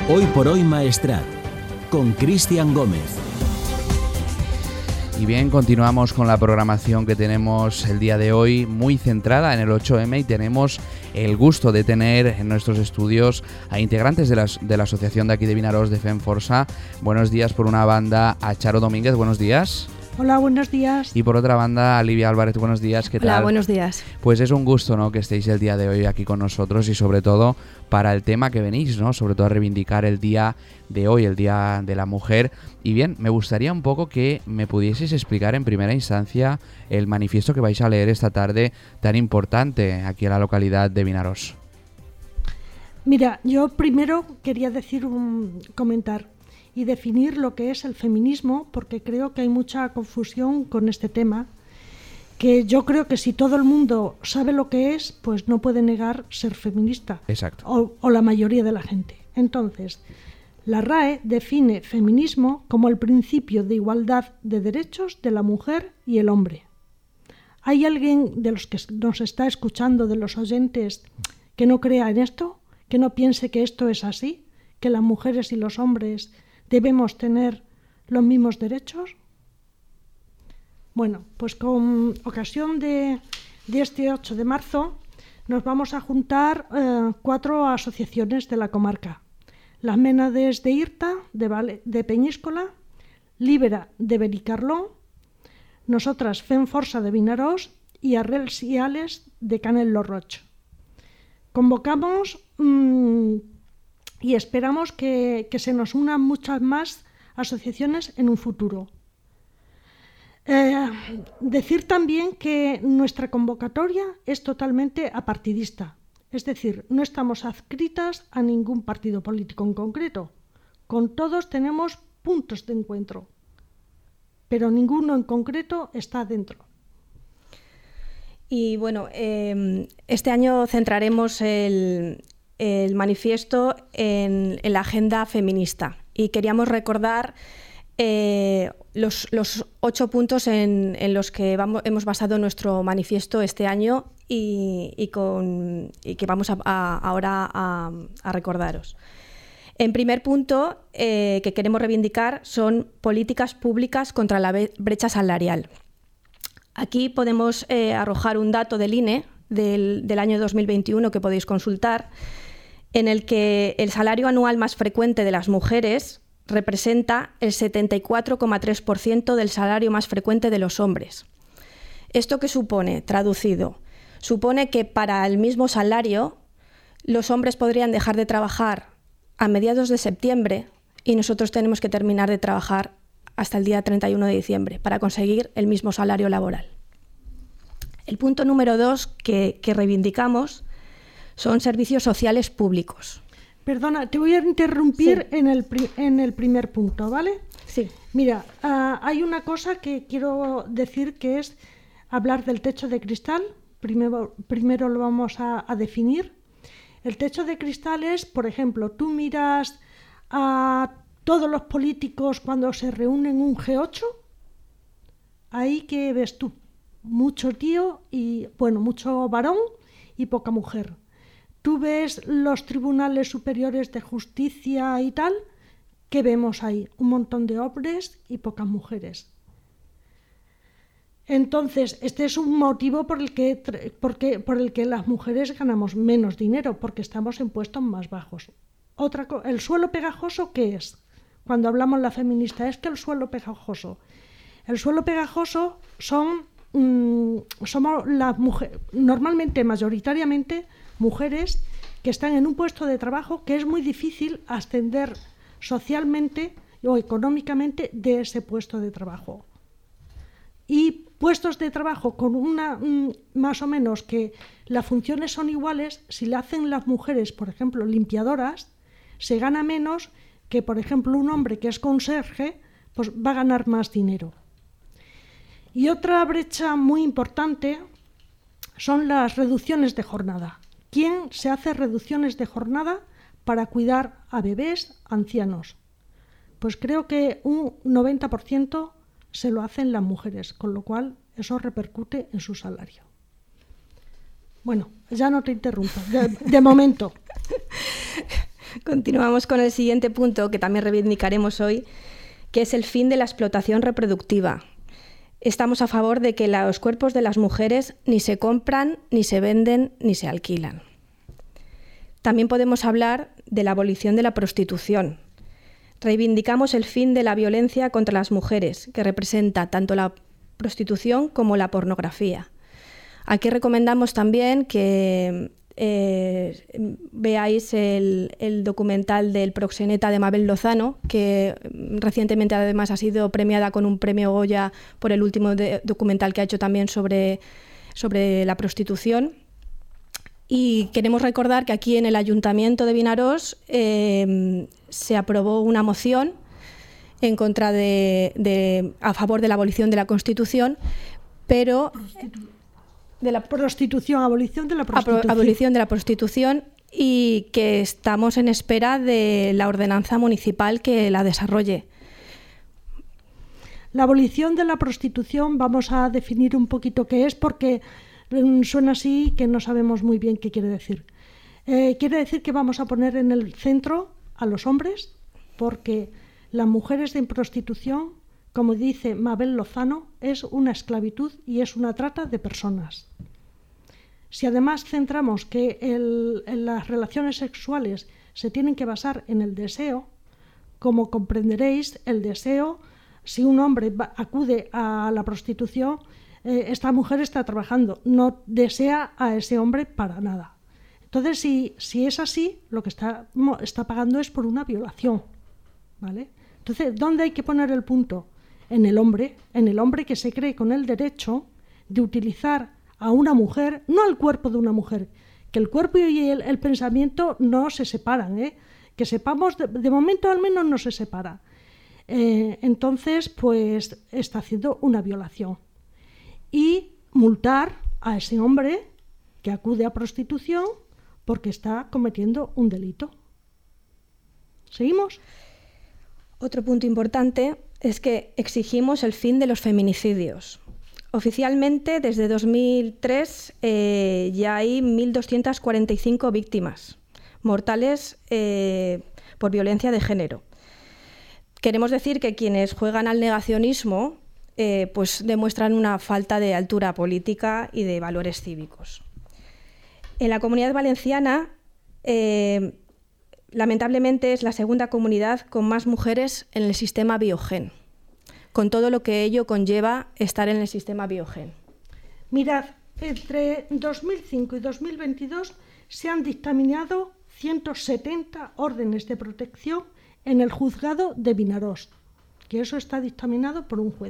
Hoy por hoy Maestrat, con Cristian Gómez. Y bien, continuamos con la programación que tenemos el día de hoy, muy centrada en el 8M, y tenemos el gusto de tener en nuestros estudios a integrantes de la asociación de aquí de Vinaròs de FemForça. Buenos días por una banda a Charo Domínguez, buenos días. Hola, buenos días. Y por otra banda, a Livia Álvarez, buenos días, ¿qué tal? Hola, buenos días. Pues es un gusto, ¿no?, que estéis el día de hoy aquí con nosotros y sobre todo para el tema que venís, ¿no?, sobre todo a reivindicar el día de hoy, el Día de la Mujer. Y bien, me gustaría un poco que me pudieseis explicar en primera instancia el manifiesto que vais a leer esta tarde tan importante aquí en la localidad de Vinaròs. Mira, yo primero quería comentar y definir lo que es el feminismo, porque creo que hay mucha confusión con este tema, que yo creo que si todo el mundo sabe lo que es, pues no puede negar ser feminista. Exacto. O la mayoría de la gente. Entonces, la RAE define feminismo como el principio de igualdad de derechos de la mujer y el hombre. ¿Hay alguien de los que nos está escuchando, de los oyentes, que no crea en esto? ¿Que no piense que esto es así? ¿Que las mujeres y los hombres debemos tener los mismos derechos? Bueno, pues con ocasión de este 8 de marzo nos vamos a juntar 4 asociaciones de la comarca. Las Ménades de Irta, de Peñíscola, Líbera de Benicarló, nosotras FemForça de Vinaròs y Arrels y Ales de Canel lo Roig. Convocamos y esperamos que se nos unan muchas más asociaciones en un futuro. Decir también que nuestra convocatoria es totalmente apartidista, es decir, no estamos adscritas a ningún partido político en concreto. Con todos tenemos puntos de encuentro, pero ninguno en concreto está dentro. Y bueno, este año centraremos el manifiesto en la agenda feminista y queríamos recordar los 8 puntos en los que hemos basado nuestro manifiesto este año y que vamos ahora a recordaros. En primer punto, que queremos reivindicar son políticas públicas contra la brecha salarial. Aquí podemos arrojar un dato del INE del año 2021 que podéis consultar, en el que el salario anual más frecuente de las mujeres representa el 74,3% del salario más frecuente de los hombres. ¿Esto qué supone? Traducido, supone que para el mismo salario los hombres podrían dejar de trabajar a mediados de septiembre y nosotros tenemos que terminar de trabajar hasta el día 31 de diciembre para conseguir el mismo salario laboral. El punto número 2 que reivindicamos son servicios sociales públicos. Perdona, te voy a interrumpir sí. en el primer punto, ¿vale? Sí. Mira, hay una cosa que quiero decir, que es hablar del techo de cristal. Primero lo vamos a definir. El techo de cristal es, por ejemplo, tú miras a todos los políticos cuando se reúnen en un G8, ahí ¿qué ves tú? Mucho tío y, bueno, mucho varón y poca mujer. Tú ves los tribunales superiores de justicia y tal, ¿qué vemos ahí? Un montón de hombres y pocas mujeres. Entonces, este es un motivo por el que las mujeres ganamos menos dinero, porque estamos en puestos más bajos. ¿El suelo pegajoso qué es? Cuando hablamos la feminista, es que el suelo pegajoso. El suelo pegajoso somos las mujeres, normalmente, mayoritariamente, mujeres que están en un puesto de trabajo que es muy difícil ascender socialmente o económicamente de ese puesto de trabajo. Y puestos de trabajo con más o menos que las funciones son iguales, si le hacen las mujeres, por ejemplo, limpiadoras, se gana menos que, por ejemplo, un hombre que es conserje, pues va a ganar más dinero. Y otra brecha muy importante son las reducciones de jornada. ¿Quién se hace reducciones de jornada para cuidar a bebés, ancianos? Pues creo que un 90% se lo hacen las mujeres, con lo cual eso repercute en su salario. Bueno, ya no te interrumpo, de momento. Continuamos con el siguiente punto que también reivindicaremos hoy, que es el fin de la explotación reproductiva. Estamos a favor de que los cuerpos de las mujeres ni se compran, ni se venden, ni se alquilan. También podemos hablar de la abolición de la prostitución. Reivindicamos el fin de la violencia contra las mujeres, que representa tanto la prostitución como la pornografía. Aquí recomendamos también que veáis el documental del proxeneta de Mabel Lozano, que recientemente además ha sido premiada con un premio Goya por el último documental que ha hecho también sobre la prostitución. Y queremos recordar que aquí en el Ayuntamiento de Vinaròs se aprobó una moción en contra a favor de la abolición de la Constitución, pero de la prostitución, abolición de la prostitución. Abolición de la prostitución, y que estamos en espera de la ordenanza municipal que la desarrolle. La abolición de la prostitución, vamos a definir un poquito qué es, porque suena así que no sabemos muy bien qué quiere decir. Quiere decir que vamos a poner en el centro a los hombres, porque las mujeres en prostitución, como dice Mabel Lozano, es una esclavitud y es una trata de personas. Si además centramos que las relaciones sexuales se tienen que basar en el deseo, como comprenderéis, el deseo, si un hombre acude a la prostitución, esta mujer está trabajando, no desea a ese hombre para nada. Entonces, si es así, lo que está pagando es por una violación, ¿vale? Entonces, ¿dónde hay que poner el punto? En el hombre que se cree con el derecho de utilizar a una mujer, no al cuerpo de una mujer, que el cuerpo y el pensamiento no se separan, que sepamos, de momento al menos no se separa. Entonces, pues está haciendo una violación. Y multar a ese hombre que acude a prostitución porque está cometiendo un delito. ¿Seguimos? Otro punto importante es que exigimos el fin de los feminicidios. Oficialmente, desde 2003, ya hay 1.245 víctimas mortales por violencia de género. Queremos decir que quienes juegan al negacionismo pues demuestran una falta de altura política y de valores cívicos. En la Comunidad Valenciana, lamentablemente, es la segunda comunidad con más mujeres en el sistema Biogen, con todo lo que ello conlleva estar en el sistema Biogen. Mirad, entre 2005 y 2022 se han dictaminado 170 órdenes de protección en el juzgado de Vinaròs, que eso está dictaminado por un juez.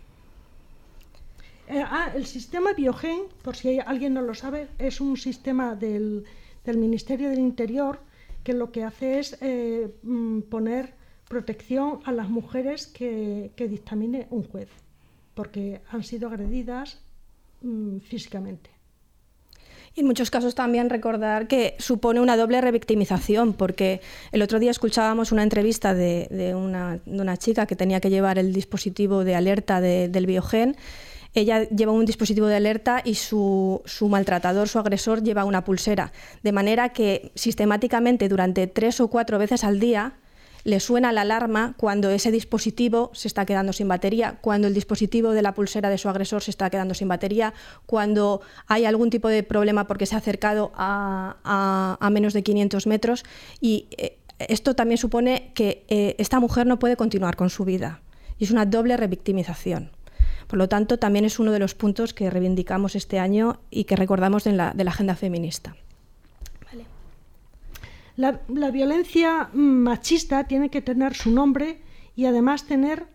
El sistema Biogen, por si alguien no lo sabe, es un sistema del Ministerio del Interior que lo que hace es poner protección a las mujeres que dictamine un juez, porque han sido agredidas físicamente. Y en muchos casos también recordar que supone una doble revictimización, porque el otro día escuchábamos una entrevista de una chica que tenía que llevar el dispositivo de alerta del Biogen. Ella lleva un dispositivo de alerta y su maltratador, su agresor, lleva una pulsera. De manera que sistemáticamente durante 3 o 4 veces al día le suena la alarma cuando ese dispositivo se está quedando sin batería, cuando el dispositivo de la pulsera de su agresor se está quedando sin batería, cuando hay algún tipo de problema porque se ha acercado a menos de 500 metros. Y esto también supone que esta mujer no puede continuar con su vida. Y es una doble revictimización. Por lo tanto, también es uno de los puntos que reivindicamos este año y que recordamos de la agenda feminista. Vale. La violencia machista tiene que tener su nombre y además tener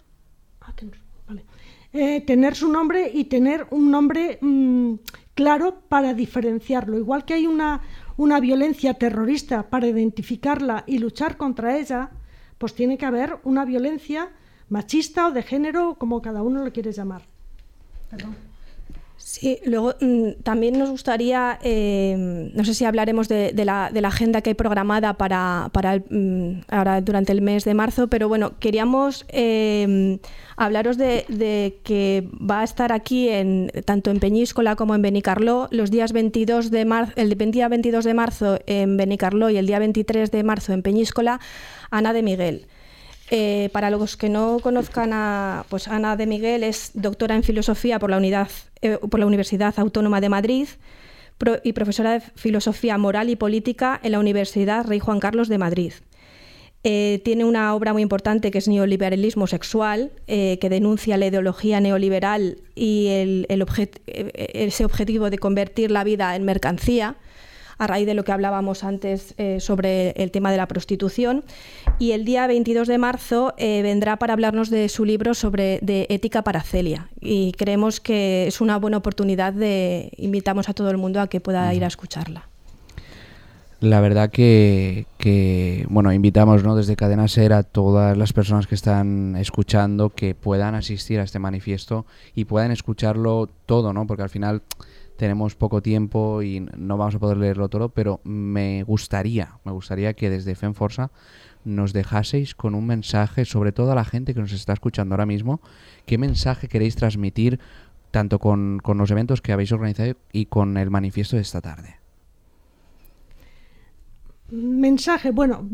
su nombre y tener un nombre claro para diferenciarlo. Igual que hay una violencia terrorista para identificarla y luchar contra ella, pues tiene que haber una violencia machista o de género, como cada uno lo quiere llamar. Perdón. Sí, luego también nos gustaría, no sé si hablaremos de la agenda que hay programada para ahora durante el mes de marzo, pero bueno, queríamos hablaros de que va a estar aquí tanto en Peñíscola como en Benicarló los días 22 de marzo, el día 22 de marzo en Benicarló y el día 23 de marzo en Peñíscola, Ana de Miguel. Para los que no conozcan pues Ana de Miguel es doctora en Filosofía por la Universidad Autónoma de Madrid y profesora de Filosofía Moral y Política en la Universidad Rey Juan Carlos de Madrid. Tiene una obra muy importante que es Neoliberalismo sexual, que denuncia la ideología neoliberal y ese objetivo de convertir la vida en mercancía, a raíz de lo que hablábamos antes sobre el tema de la prostitución. Y el día 22 de marzo vendrá para hablarnos de su libro de ética para Celia. Y creemos que es una buena oportunidad invitamos a todo el mundo a que pueda ir a escucharla. La verdad que bueno, invitamos, ¿no?, desde Cadena SER a todas las personas que están escuchando que puedan asistir a este manifiesto y puedan escucharlo todo, ¿no? Porque al final tenemos poco tiempo y no vamos a poder leerlo todo, pero me gustaría que desde FEMFORSA nos dejaseis con un mensaje, sobre todo a la gente que nos está escuchando ahora mismo, qué mensaje queréis transmitir tanto con los eventos que habéis organizado y con el manifiesto de esta tarde. Mensaje, bueno,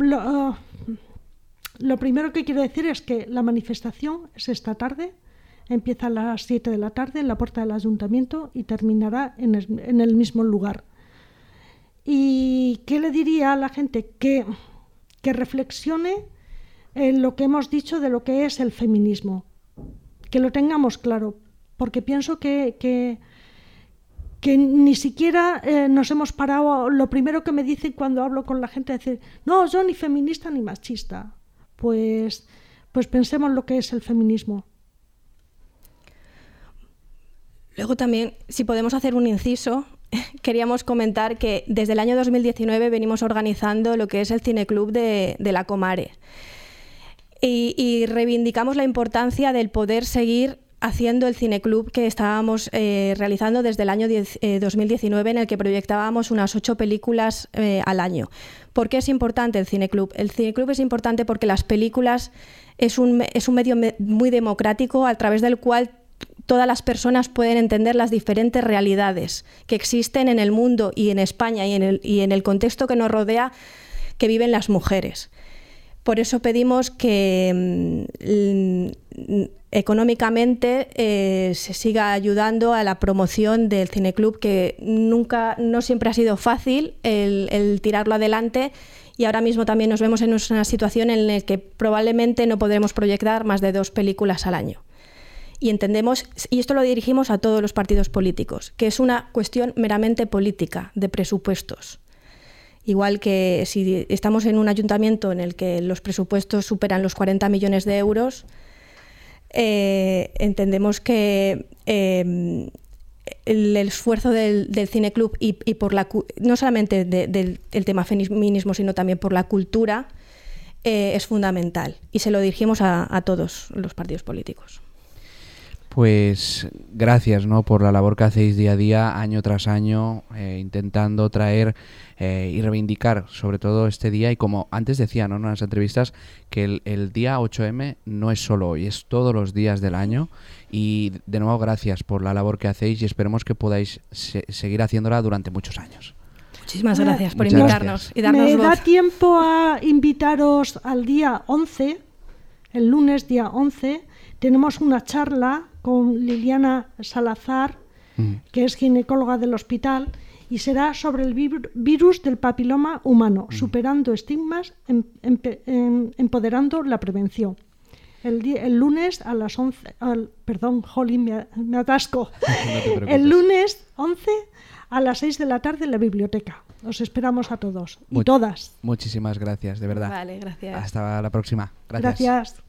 lo primero que quiero decir es que la manifestación es esta tarde. Empieza a las 7 de la tarde en la puerta del ayuntamiento y terminará en el mismo lugar. ¿Y qué le diría a la gente? Que reflexione en lo que hemos dicho de lo que es el feminismo. Que lo tengamos claro, porque pienso que ni siquiera nos hemos parado. Lo primero que me dicen cuando hablo con la gente es decir, no, yo ni feminista ni machista. Pues pensemos lo que es el feminismo. Luego también, si podemos hacer un inciso, queríamos comentar que desde el año 2019 venimos organizando lo que es el Cineclub de la Comare. Y reivindicamos la importancia del poder seguir haciendo el Cineclub que estábamos realizando desde el año 2019, en el que proyectábamos unas 8 películas al año. ¿Por qué es importante el Cineclub? El Cineclub es importante porque las películas es un medio muy democrático a través del cual todas las personas pueden entender las diferentes realidades que existen en el mundo y en España y en el contexto que nos rodea que viven las mujeres. Por eso pedimos que económicamente se siga ayudando a la promoción del Cineclub, que no siempre ha sido fácil el tirarlo adelante, y ahora mismo también nos vemos en una situación en la que probablemente no podremos proyectar más de 2 películas al año. Y entendemos, y esto lo dirigimos a todos los partidos políticos, que es una cuestión meramente política, de presupuestos. Igual que si estamos en un ayuntamiento en el que los presupuestos superan los 40 millones de euros, entendemos que el esfuerzo del Cineclub y por no solamente del tema feminismo, sino también por la cultura, es fundamental. Y se lo dirigimos a todos los partidos políticos. Pues gracias, ¿no?, por la labor que hacéis día a día, año tras año, intentando traer y reivindicar sobre todo este día. Y como antes decía, ¿no?, en las entrevistas, que el día 8M no es solo hoy, es todos los días del año. Y de nuevo, gracias por la labor que hacéis y esperemos que podáis seguir haciéndola durante muchos años. Muchísimas gracias por invitarnos y darnos voz. Me da tiempo a invitaros al día 11, el lunes día 11, tenemos una charla con Liliana Salazar, que es ginecóloga del hospital, y será sobre el virus del papiloma humano, superando estigmas, empoderando la prevención. El lunes a las 11, perdón, jolín, me atasco. No el lunes 11 a las 6 de la tarde en la biblioteca. Os esperamos a todos y todas. Muchísimas gracias, de verdad. Vale, gracias. Hasta la próxima. Gracias.